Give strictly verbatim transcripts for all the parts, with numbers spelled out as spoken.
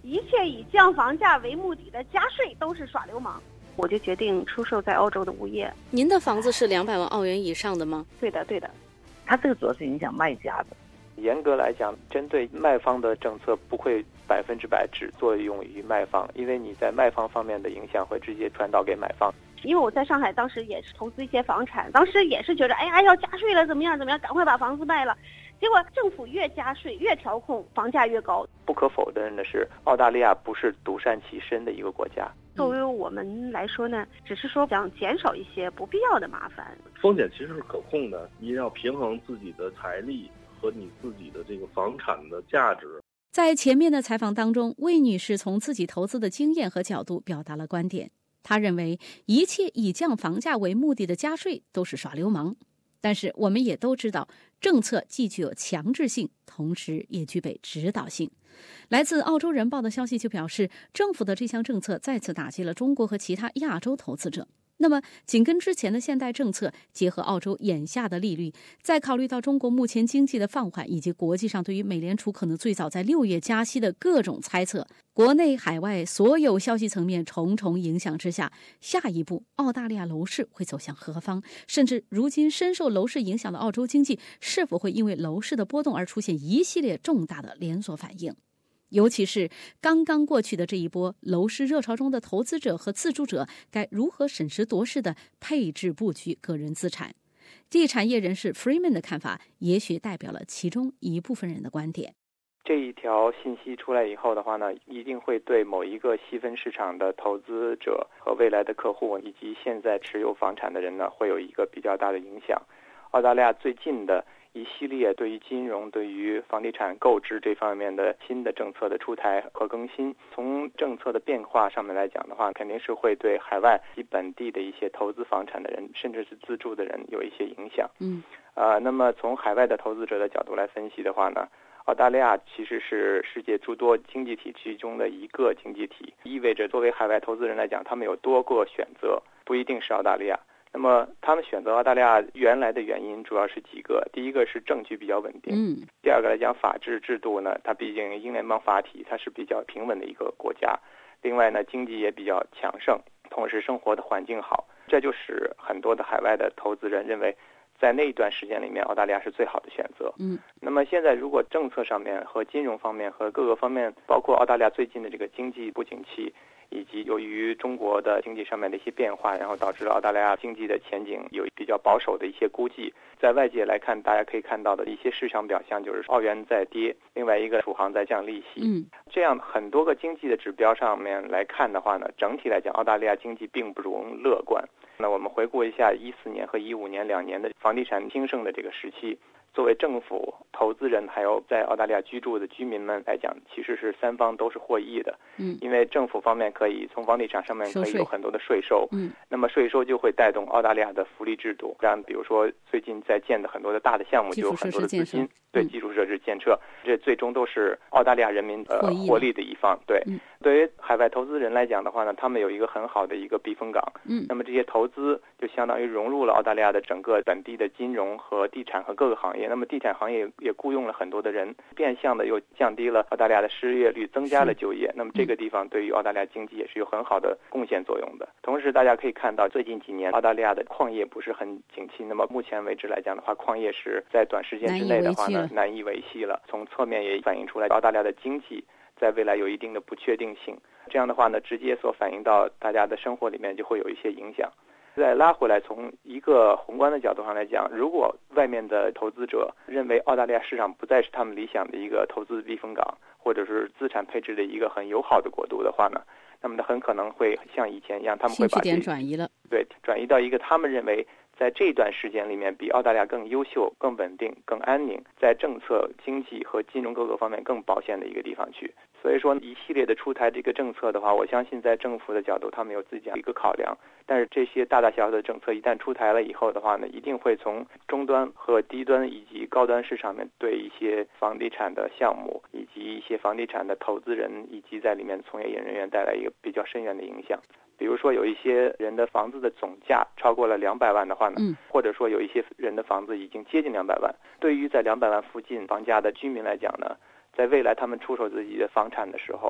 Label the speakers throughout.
Speaker 1: 一切以降房价为目的的加税都是耍流氓。我就决定出售在澳洲的物业。
Speaker 2: 您的房子是两百万澳元以上的吗？
Speaker 1: 对的，对的。
Speaker 3: 它这个主要是影响卖家的。
Speaker 4: 严格来讲，针对卖方的政策不会百分之百只作用于卖方，因为你在卖方方面的影响会直接传导给买方。
Speaker 1: 因为我在上海当时也是投资一些房产，当时也是觉得哎呀要加税了，怎么样怎么样，赶快把房子卖了。结果政府越加税越调控，房价越高。
Speaker 4: 不可否认的是，澳大利亚不是独善其身的一个国家。
Speaker 1: 作为我们来说呢，只是说想减少一些不必要的麻烦。
Speaker 5: 风险其实是可控的，你要平衡自己的财力和你自己的这个房产的价值。
Speaker 6: 在前面的采访当中，魏女士从自己投资的经验和角度表达了观点。她认为一切以降房价为目的的加税都是耍流氓。但是我们也都知道，政策既具有强制性，同时也具备指导性。来自澳洲人报的消息就表示，政府的这项政策再次打击了中国和其他亚洲投资者。那么紧跟之前的限贷政策，结合澳洲眼下的利率，再考虑到中国目前经济的放缓，以及国际上对于美联储可能最早在六月加息的各种猜测，国内海外所有消息层面重重影响之下，下一步澳大利亚楼市会走向何方？甚至如今深受楼市影响的澳洲经济，是否会因为楼市的波动而出现一系列重大的连锁反应？尤其是刚刚过去的这一波楼市热潮中的投资者和自住者，该如何审时度势地配置布局个人资产？地产业人士 Freeman 的看法，也许代表了其中一部分人的观点。
Speaker 4: 这一条信息出来以后的话呢，一定会对某一个细分市场的投资者和未来的客户，以及现在持有房产的人呢，会有一个比较大的影响。澳大利亚最近的一系列对于金融、对于房地产购置这方面的新的政策的出台和更新，从政策的变化上面来讲的话，肯定是会对海外及本地的一些投资房产的人，甚至是自住的人有一些影响。
Speaker 6: 嗯，
Speaker 4: 呃，那么从海外的投资者的角度来分析的话呢，澳大利亚其实是世界诸多经济体其中的一个经济体，意味着作为海外投资人来讲，他们有多个选择，不一定是澳大利亚。那么他们选择澳大利亚原来的原因主要是几个，第一个是政局比较稳定，
Speaker 6: 嗯，
Speaker 4: 第二个来讲法治制度呢，它毕竟英联邦法体，它是比较平稳的一个国家，另外呢经济也比较强盛，同时生活的环境好，这就使很多的海外的投资人认为在那一段时间里面澳大利亚是最好的选择。
Speaker 6: 嗯，
Speaker 4: 那么现在如果政策上面和金融方面和各个方面，包括澳大利亚最近的这个经济不景气，以及由于中国的经济上面的一些变化，然后导致了澳大利亚经济的前景有比较保守的一些估计。在外界来看，大家可以看到的一些市场表象就是澳元在跌，另外一个储行在降利息。
Speaker 6: 嗯，
Speaker 4: 这样很多个经济的指标上面来看的话呢，整体来讲澳大利亚经济并不容乐观。那我们回顾一下一四年和一五年两年的房地产兴盛的这个时期，作为政府、投资人还有在澳大利亚居住的居民们来讲，其实是三方都是获益的。
Speaker 6: 嗯，
Speaker 4: 因为政府方面可以从房地产上面可以有很多的税收，
Speaker 6: 嗯，
Speaker 4: 那么税收就会带动澳大利亚的福利制度，让比如说最近在建的很多的大的项目就有很多的资金，对基础设施建设，这最终都是澳大利亚人民呃获利的一方。对，
Speaker 6: 嗯，
Speaker 4: 对于海外投资人来讲的话呢，他们有一个很好的一个避风港。
Speaker 6: 嗯，
Speaker 4: 那么这些投资就相当于融入了澳大利亚的整个本地的金融和地产和各个行业。那么地产行业也雇佣了很多的人，变相的又降低了澳大利亚的失业率，增加了就业。那么这个地方对于澳大利亚经济也是有很好的贡献作用的。同时大家可以看到最近几年澳大利亚的矿业不是很景气，那么目前为止来讲的话，矿业是在短时间之内的话呢难以维系了，从侧面也反映出来澳大利亚的经济在未来有一定的不确定性，这样的话呢直接所反映到大家的生活里面就会有一些影响。再拉回来，从一个宏观的角度上来讲，如果外面的投资者认为澳大利亚市场不再是他们理想的一个投资避风港，或者是资产配置的一个很友好的国度的话呢，那么很可能会像以前一样，他们会把
Speaker 6: 兴趣点转移了，
Speaker 4: 对，转移到一个他们认为在这段时间里面比澳大利亚更优秀、更稳定、更安宁，在政策、经济和金融各个方面更保险的一个地方去。所以说一系列的出台这个政策的话，我相信在政府的角度他们有自己的一个考量，但是这些大大小小的政策一旦出台了以后的话呢，一定会从中端和低端以及高端市场面对一些房地产的项目以及一些房地产的投资人以及在里面从业人员带来一个比较深远的影响。比如说有一些人的房子的总价超过了两百万的话呢，
Speaker 6: 嗯，
Speaker 4: 或者说有一些人的房子已经接近两百万，对于在两百万附近房价的居民来讲呢，在未来他们出售自己的房产的时候，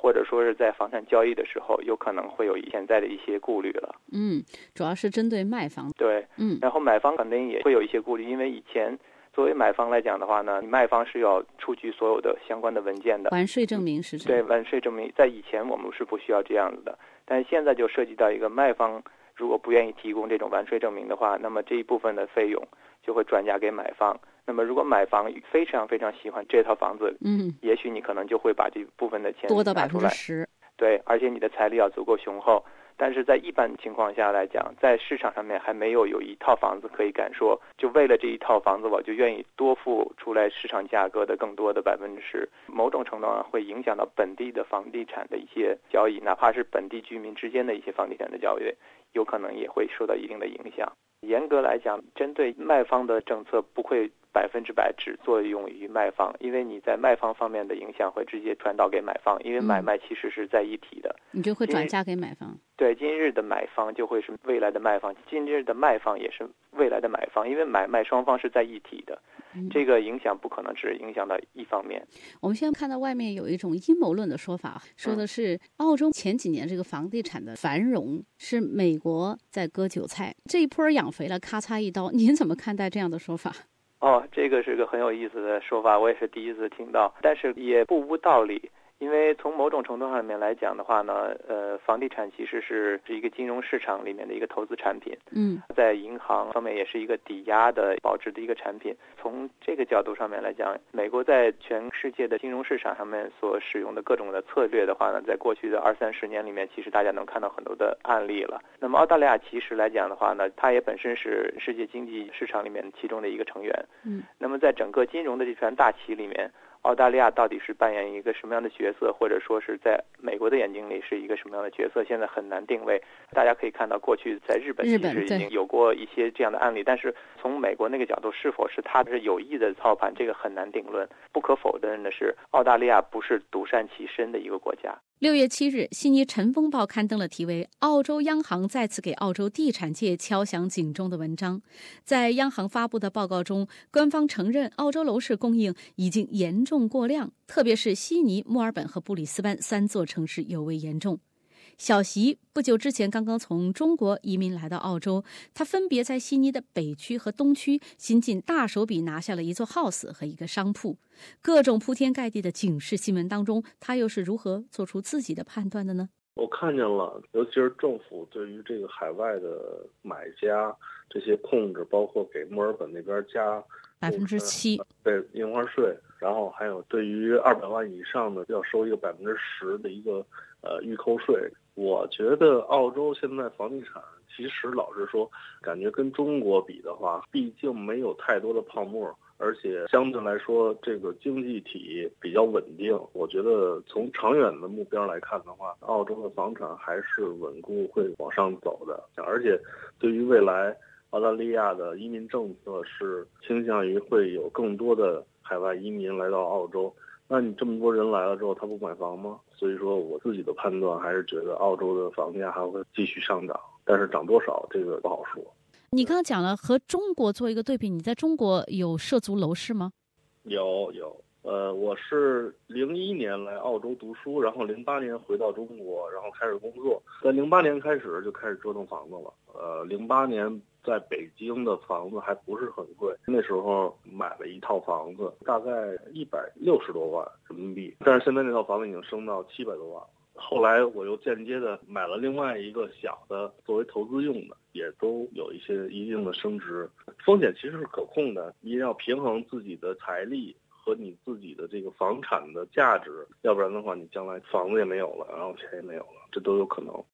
Speaker 4: 或者说是在房产交易的时候，有可能会有潜在的一些顾虑了。
Speaker 6: 嗯，主要是针对卖方。
Speaker 4: 对，
Speaker 6: 嗯，
Speaker 4: 然后买方肯定也会有一些顾虑，因为以前作为买方来讲的话呢，卖方是要出具所有的相关的文件的，
Speaker 6: 完税证明是这
Speaker 4: 对，
Speaker 6: 样。
Speaker 4: 完税证明在以前我们是不需要这样子的，但是现在就涉及到一个卖方如果不愿意提供这种完税证明的话，那么这一部分的费用就会转嫁给买方。那么如果买方非常非常喜欢这套房子，
Speaker 6: 嗯，
Speaker 4: 也许你可能就会把这部分的钱
Speaker 6: 多到百
Speaker 4: 拿出来，
Speaker 6: 分之十。
Speaker 4: 对，而且你的财力要足够雄厚。但是在一般情况下来讲，在市场上面还没有有一套房子可以敢说，就为了这一套房子，我就愿意多付出来市场价格的更多的百分之十。某种程度上会影响到本地的房地产的一些交易，哪怕是本地居民之间的一些房地产的交易，有可能也会受到一定的影响。严格来讲，针对卖方的政策不会百分之百只作用于卖方，因为你在卖方方面的影响会直接传导给买方，因为买卖其实是在一体的，
Speaker 6: 你就会转嫁给买方。
Speaker 4: 对，今日的买方就会是未来的卖方，今日的卖方也是未来的买方，因为买卖双方是在一体的，这个影响不可能只影响到一方面。
Speaker 6: 我们现在看到外面有一种阴谋论的说法，说的是澳洲前几年这个房地产的繁荣是美国在割韭菜，这一波养肥了，咔嚓一刀。您怎么看待这样的说法？
Speaker 4: 哦，这个是个很有意思的说法，我也是第一次听到，但是也不无道理。因为从某种程度上面来讲的话呢，呃，房地产其实是是一个金融市场里面的一个投资产品，
Speaker 6: 嗯，
Speaker 4: 在银行方面也是一个抵押的保值的一个产品。从这个角度上面来讲，美国在全世界的金融市场上面所使用的各种的策略的话呢，在过去的二三十年里面，其实大家能看到很多的案例了。那么澳大利亚其实来讲的话呢，它也本身是世界经济市场里面其中的一个成员，
Speaker 6: 嗯，
Speaker 4: 那么在整个金融的这盘大棋里面，澳大利亚到底是扮演一个什么样的角色，或者说是在美国的眼睛里是一个什么样的角色，现在很难定位。大家可以看到，过去在日本其实已经有过一些这样的案例，但是从美国那个角度，是否是他是有意的操盘，这个很难定论。不可否认的是，澳大利亚不是独善其身的一个国家。
Speaker 6: 六月七日，悉尼晨风报刊登了题为《澳洲央行再次给澳洲地产界敲响警钟》的文章。在央行发布的报告中，官方承认澳洲楼市供应已经严重过量，特别是悉尼、墨尔本和布里斯班三座城市尤为严重。小席不久之前刚刚从中国移民来到澳洲，他分别在悉尼的北区和东区新近大手笔拿下了一座 house 和一个商铺。各种铺天盖地的警示新闻当中，他又是如何做出自己的判断的呢？
Speaker 5: 我看见了，尤其是政府对于这个海外的买家这些控制，包括给墨尔本那边加
Speaker 6: 百分之七
Speaker 5: 对印花税，然后还有对于二百万以上的要收一个百分之十的一个呃预扣税。我觉得澳洲现在房地产其实老实说，感觉跟中国比的话，毕竟没有太多的泡沫，而且相对来说这个经济体比较稳定。我觉得从长远的目标来看的话，澳洲的房产还是稳固会往上走的。而且对于未来澳大利亚的移民政策是倾向于会有更多的海外移民来到澳洲，那你这么多人来了之后，他不买房吗？所以说我自己的判断还是觉得澳洲的房价还会继续上涨，但是涨多少这个不好说。
Speaker 6: 你刚刚讲了和中国做一个对比，你在中国有涉足楼市吗？
Speaker 5: 有有，呃，我是零一年来澳洲读书，然后零八年回到中国，然后开始工作。在零八年开始就开始折腾房子了。呃，零八年在北京的房子还不是很贵，那时候买了一套房子，大概一百六十多万人民币，但是现在那套房子已经升到七百多万了。后来我又间接的买了另外一个小的作为投资用的，也都有一些一定的升值。风险其实是可控的，你要平衡自己的财力和你自己的这个房产的价值，要不然的话你将来房子也没有了，然后钱也没有了，这都有可能。